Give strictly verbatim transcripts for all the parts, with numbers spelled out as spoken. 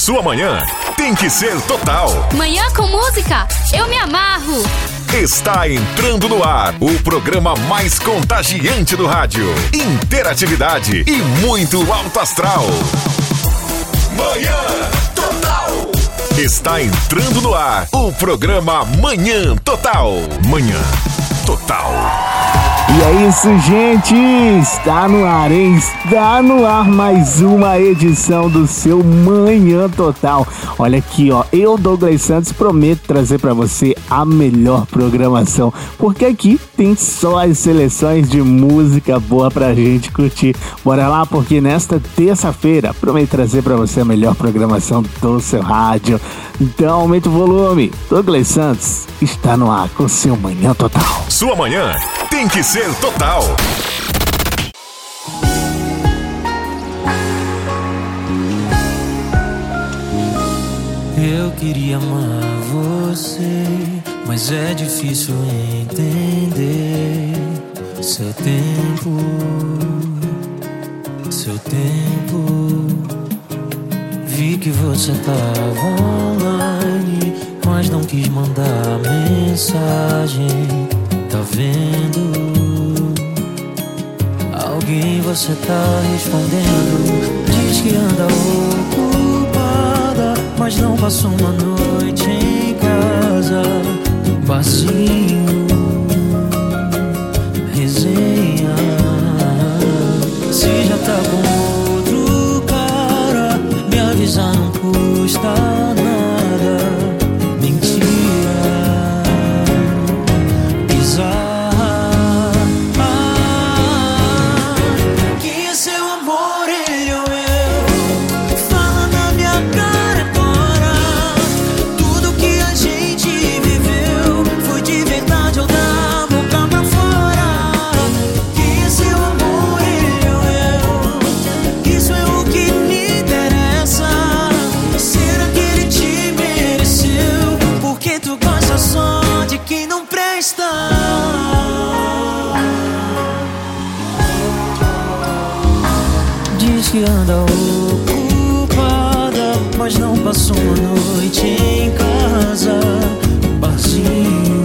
sua manhã tem que ser total. Manhã com música, eu me amarro. Está entrando no ar o programa mais contagiante do rádio. Interatividade e muito alto astral. Manhã Total. Está entrando no ar o programa Manhã Total. Manhã Total. E é isso, gente, está no ar, hein? Está no ar mais uma edição do seu Manhã Total. Olha aqui, ó, eu, Douglas Santos, prometo trazer para você a melhor programação, porque aqui tem só as seleções de música boa pra gente curtir. Bora lá, porque nesta terça-feira prometo trazer para você a melhor programação do seu rádio. Então aumenta o volume. Douglas Santos está no ar com seu Manhã Total. Sua manhã tem que ser total. Eu queria amar você, mas é difícil entender. Seu tempo, seu tempo. Vi que você tava online, mas não quis mandar mensagem. Tá vendo? Alguém você tá respondendo. Diz que anda ocupada, mas não passou uma noite em casa. Barzinho, resenha. Se já tá com outro cara, me avisar não custa nada. Mentira. Diz que anda ocupada, mas não passou uma noite em casa. Barzinho,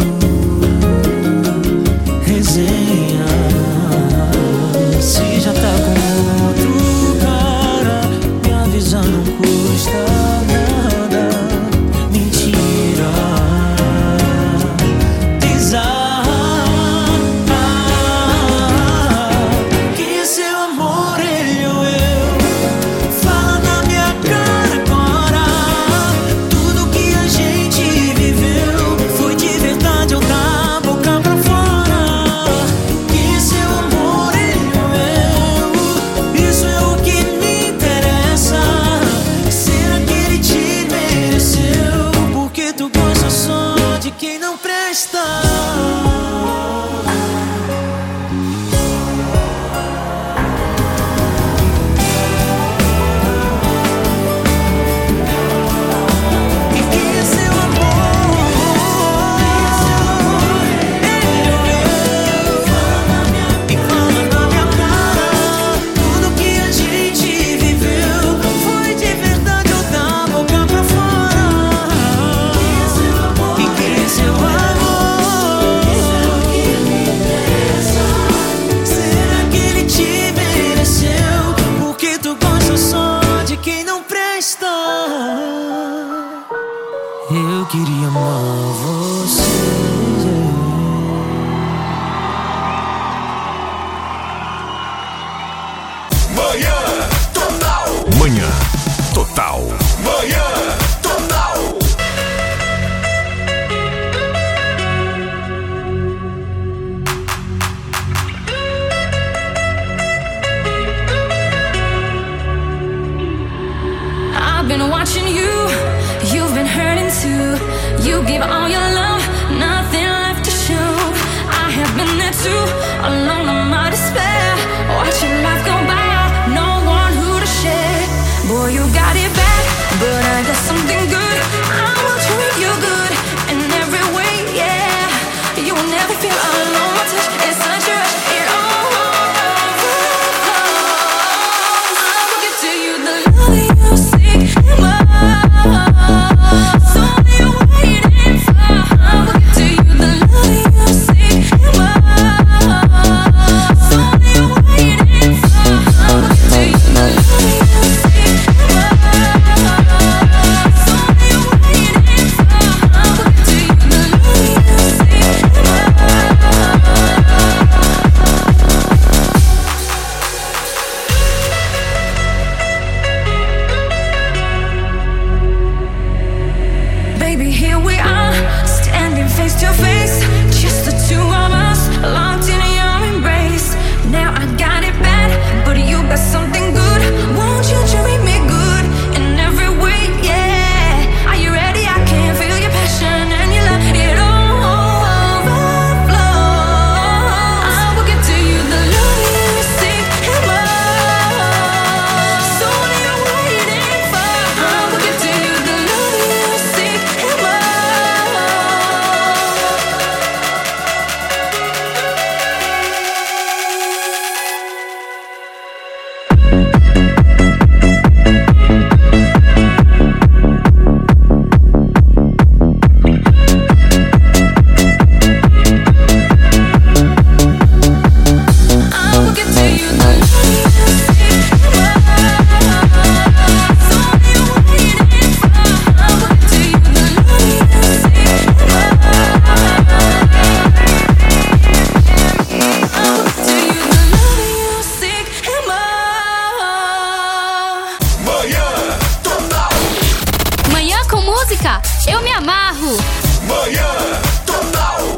resenha. Se já tá com outro cara, me avisar não custa nada. Mentira. Desar. Eu queria amar você. Manhã Total. Manhã Total. Manhã Total. I've been watching you, you've been hurting too. You give all your love, nothing left to show. I have been there too, alone in my despair. Watching life go by, no one who to share. Boy, you got it bad, but I got something good. I will treat you good in every way, yeah. You will never feel alone. My touch is such a rush, it all over. I will give to you the love you seek in my eu me amarro. Manhã Total.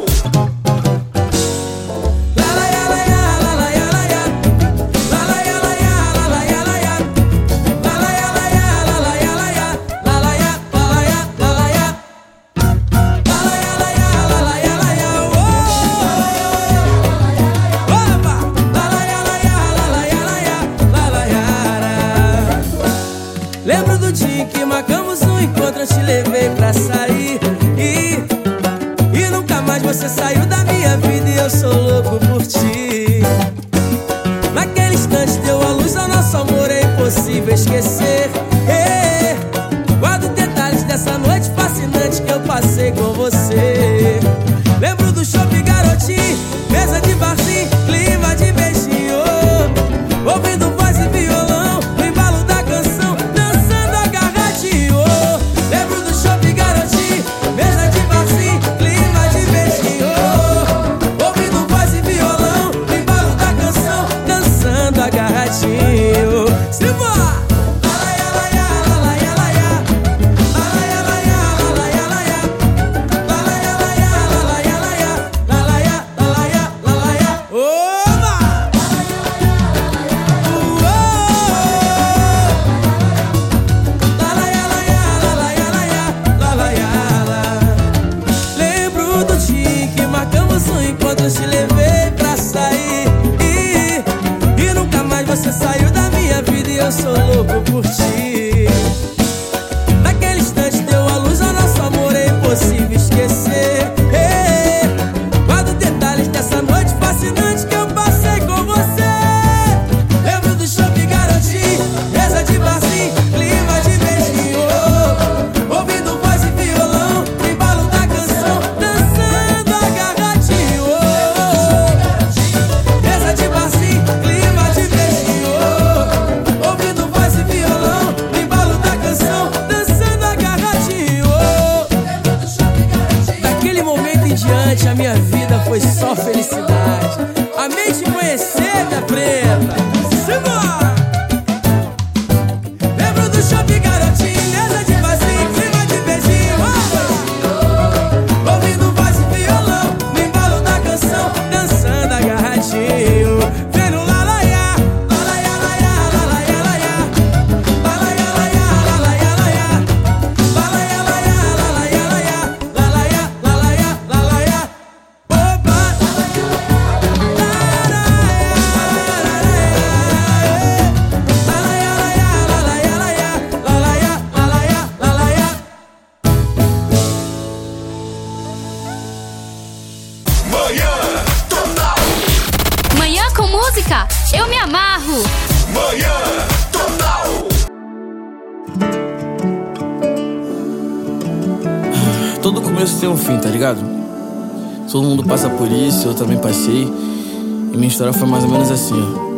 Lembro do dia que marcamos um encontro, eu te levei pra sair e, e nunca mais você saiu da minha vida e eu sou louco por ti. Naquele instante deu a luz ao nosso amor, é impossível esquecer. Hey, guardo detalhes dessa noite fascinante que eu passei com você. Lembro do shopping garotinho, mesa de barzinho, clima de beijinho, ouvindo voz e violão no embalo da canção, dançando agarradinho. Lembro do shopping garotinho, mesa de barzinho, clima de beijinho, ouvindo voz e violão no embalo da canção, dançando agarradinho. Simbora! Te levei pra sair e, e nunca mais você saiu da minha vida e eu sou louco por ti. Naquele instante deu a luz ao nosso amor, é impossível esquecer. Hey, guardo detalhes dessa noite fascinante que eu passei com você. Lembro do shopping garotinho, mesa de barzinho, clima de beijinho, ouvindo voz e violão no embalo da canção, dançando agarradinho. A minha vida foi só felicidade. Amei te conhecer, minha preta. Simbora! Lembro do shopping garotinho, mesa de barzinho, clima de beijinho, ouvindo voz e violão no embalo da canção, dançando agarradinho. Vem no lalaiá, lalaiá, lalaiá, lalaiá, lalaiá, lalaiá, lalaiá, lalaiá, lalaiá, lalaiá, lalaiá, lalaiá, lalaiá. Manhã Total. Manhã com música, eu me amarro. Manhã Total. Todo começo tem um fim, tá ligado? Todo mundo passa por isso, eu também passei. E minha história foi mais ou menos assim, ó.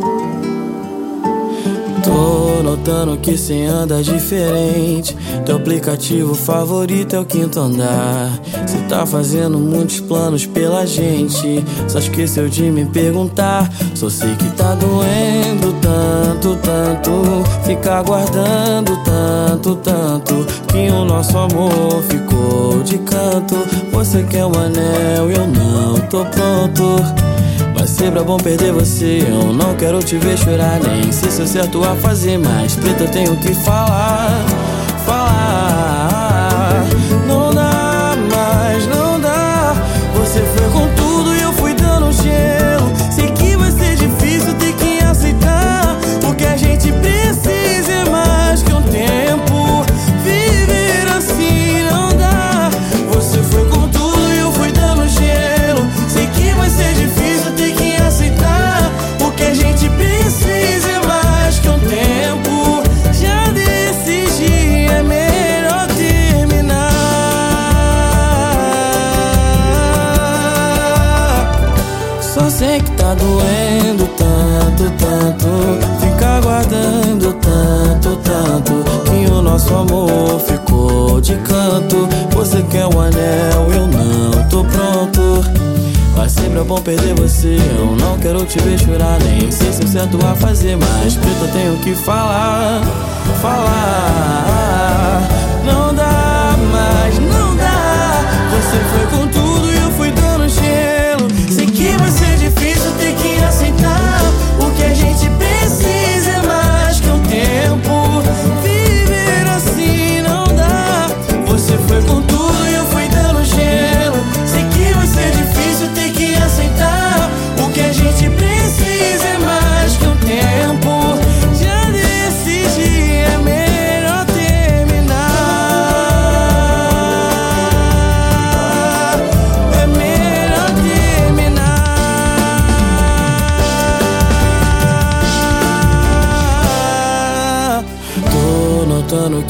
Tô notando que cê anda diferente. Teu aplicativo favorito é o quinto andar. Cê tá fazendo muitos planos pela gente, só esqueceu de me perguntar. Só sei que tá doendo tanto, tanto, ficar guardando tanto, tanto, que o nosso amor ficou de canto. Você quer um anel e eu não tô pronto. Vai ser pra bom perder você, eu não quero te ver chorar, nem sei se é certo a fazer, mas preto eu tenho que falar, falar. Não dá mais, não dá. Você foi com tudo e eu fui dando gelo. Sei que vai ser difícil ter que aceitar. O que a gente precisa é mais que um tempo. Viver assim não dá. Você foi com tudo e eu fui dando gelo. Sei que vai ser difícil ter que aceitar. O que a gente precisa é mais que um tempo. Já decidi, é melhor terminar. Só sei que tá doendo tanto, tanto, ficar guardando tanto, tanto, que o nosso amor ficou de canto. Você quer um anel, eu não tô pronto. Vai ser pra bom perder você, eu não quero te ver chorar, nem sei se é certo a fazer, mas preto eu tenho que falar, falar. Não dá mais,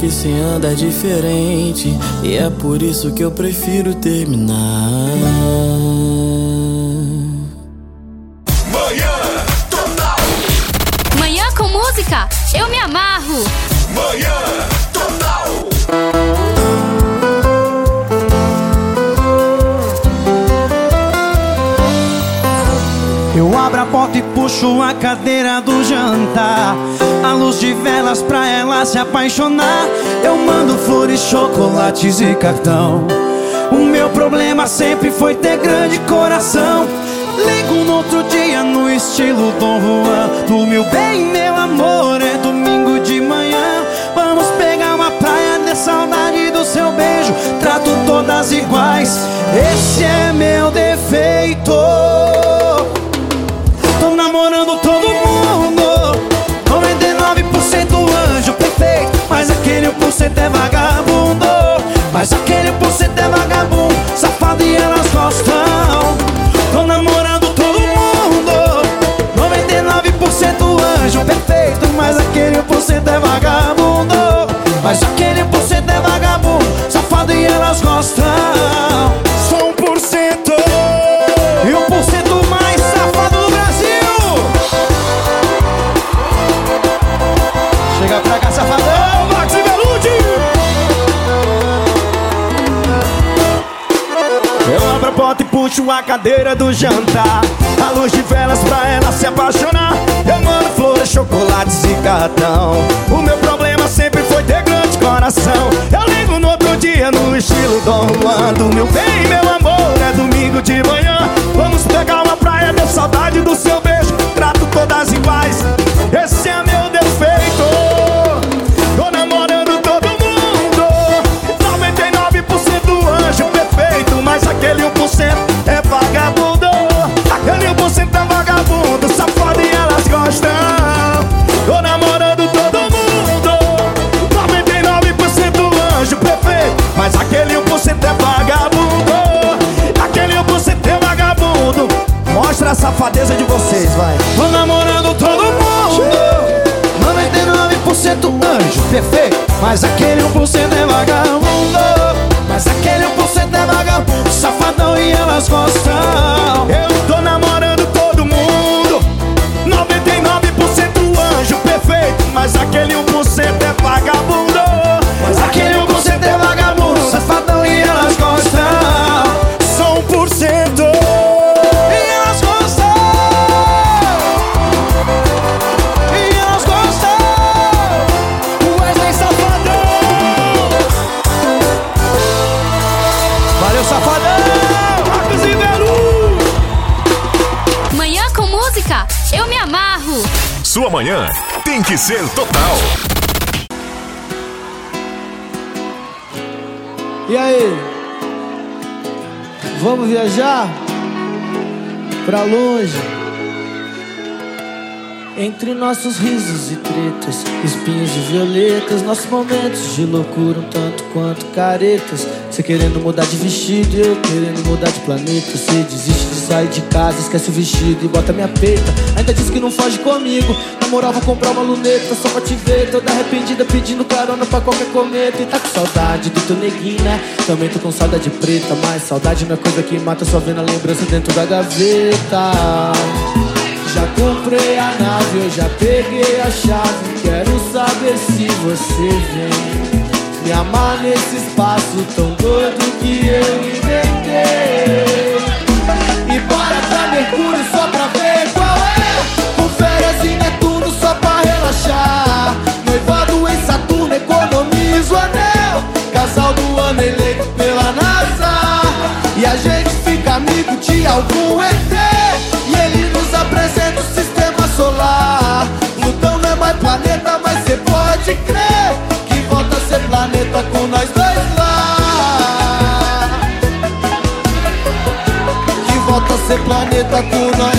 que cê anda diferente, e é por isso que eu prefiro terminar. Manhã Total. Manhã com música, eu me amarro. Manhã Total. Eu abro a porta e puxo a cadeira do jantar, a luz de velas pra ela se apaixonar. Eu mando flores, chocolates e cartão. O meu problema sempre foi ter grande coração. Ligo no outro dia no estilo Dom Juan. Dormiu bem, meu amor, é domingo de manhã. Vamos pegar uma praia, ter saudade do seu beijo. Trato todas iguais, esse é meu defeito. Tô namorando todo mundo, noventa e nove por cento anjo perfeito, mas aquele um por cento é vagabundo. Mas aquele um por cento é vagabundo, safado e elas gostam. Tô namorando todo mundo, noventa e nove por cento anjo perfeito, mas aquele um por cento é vagabundo. Mas aquele um por cento é vagabundo, safado e elas gostam. Sou um por cento e um por cento mais safado do Brasil. Chega pra cá, safadão, Max e Velude. Eu abro a porta e puxo a cadeira do jantar, a luz de velas pra ela se apaixonar. Eu mando flores, chocolates e cartão. O meu problema sempre foi ter grande coração. Eu ligo no outro dia no estilo Dom Juan. Do meu bem, meu amor, é domingo de manhã. Vamos pegar uma praia, ter saudade do seu beijo. Trato todas iguais, esse é meu defeito. Tô namorando todo mundo, noventa e nove por cento anjo perfeito, mas aquele um por cento é vagabundo. Aquele um por cento é vagabundo, safado e elas gostam. Tô namorando todo mundo, noventa e nove por cento anjo perfeito, mas aquele um por cento é vagabundo. Aquele um por cento é vagabundo. Mostra a safadeza de vocês, vai. Tô namorando todo mundo, noventa e nove por cento anjo perfeito, mas aquele um por cento é vagabundo. Mas aquele um por cento é vagabundo, safadão e elas gostam. Eu tô namorando todo mundo, noventa e nove por cento anjo perfeito, mas aquele um por cento é vagabundo. Mas aquele um por cento é vagabundo, safadão e elas gostam. Só um por cento e elas gostam. E elas gostam. O Wesley Safadão. Valeu, Safadão. Marcos e Belu. Manhã com música, eu me amarro. Sua manhã tem que ser total. E aí? Vamos viajar pra longe? Entre nossos risos e tretas, espinhos de violetas, nossos momentos de loucura um tanto quanto caretas. Cê querendo mudar de vestido e eu querendo mudar de planeta. Cê desiste de sair de casa, esquece o vestido e bota minha peita. Ainda diz que não foge comigo, na moral vou comprar uma luneta só pra te ver, toda arrependida pedindo carona pra qualquer cometa. E tá com saudade do teu neguinho, né? Também tô com saudade preta, mas saudade não é coisa que mata, só vendo a lembrança dentro da gaveta. Já comprei a nave, eu já peguei a chave. Quero saber se você vem me amar nesse espaço tão doido que eu inventei. E bora pra Mercúrio só pra ver qual é. Com férias em Netuno só pra relaxar. Noivado em Saturno, economiza o anel. Casal do ano eleito pela NASA. E a gente fica amigo de algum E T. E ele nos apresenta o sistema solar. Plutão não é mais planeta, mas cê pode crer que volta a ser planeta com nós dois lá. Que volta a ser planeta com nós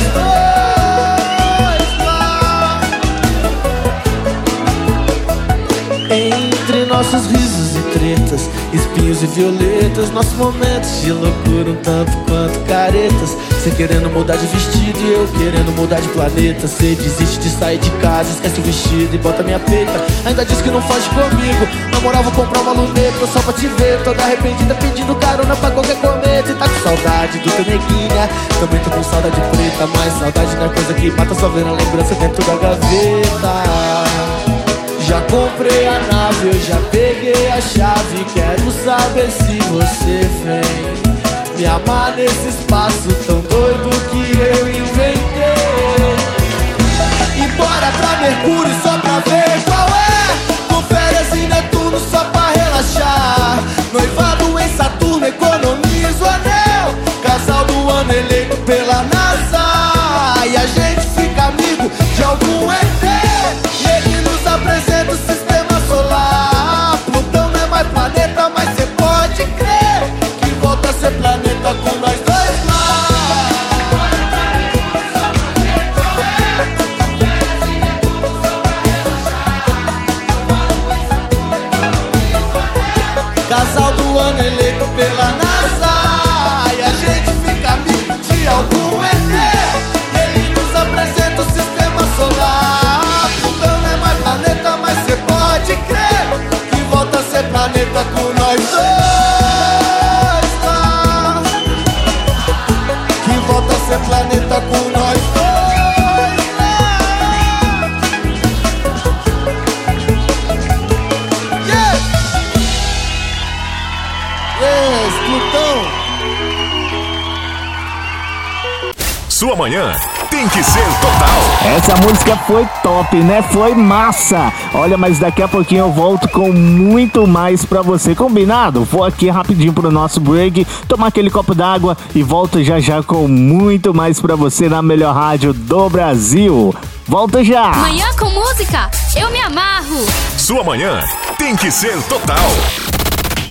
dois lá. Entre nós nossos risos e tretas, espinhos e violetas, nossos momentos de loucura um tanto quanto caretas. Cê querendo mudar de vestido e eu querendo mudar de planeta. Cê desiste de sair de casa, esquece o vestido e bota minha peita. Ainda diz que não foge comigo, na moral vou comprar uma luneta só pra te ver, toda arrependida pedindo carona pra qualquer cometa. E tá com saudade do teu neguinha, também tô com saudade preta, mas saudade não é coisa que mata, só vendo a lembrança dentro da gaveta. Já comprei a nave, eu já peguei a chave, quero saber se você vem me amar nesse espaço tão doido que eu inventei. E bora pra Mercúrio só pra ver qual é, com férias em Netuno só pra relaxar, noivado em Saturno, economiza o anel, casal do ano eleito pela NASA, e a gente fica amigo de algum E T, e ele nos apresenta o sistema solar. Plutão não é mais planeta, mas cê pode crer que volta a ser planeta com nós dois lá. Casal do ano eleito pela NASA, e a gente fica amigo de algum E T, ele nos apresenta o sistema solar. Plutão não é mais planeta, mas cê pode crer que volta a ser planeta com nós dois lá. Que volta a ser planeta com nós dois lá. Yes! Yes, Plutão! Sua manhã tem que ser total. Essa música foi top, né? Foi massa. Olha, mas daqui a pouquinho eu volto com muito mais pra você. Combinado? Vou aqui rapidinho pro nosso break, tomar aquele copo d'água e volto já já com muito mais pra você na melhor rádio do Brasil. Volta já! Manhã com música, eu me amarro. Sua manhã tem que ser total.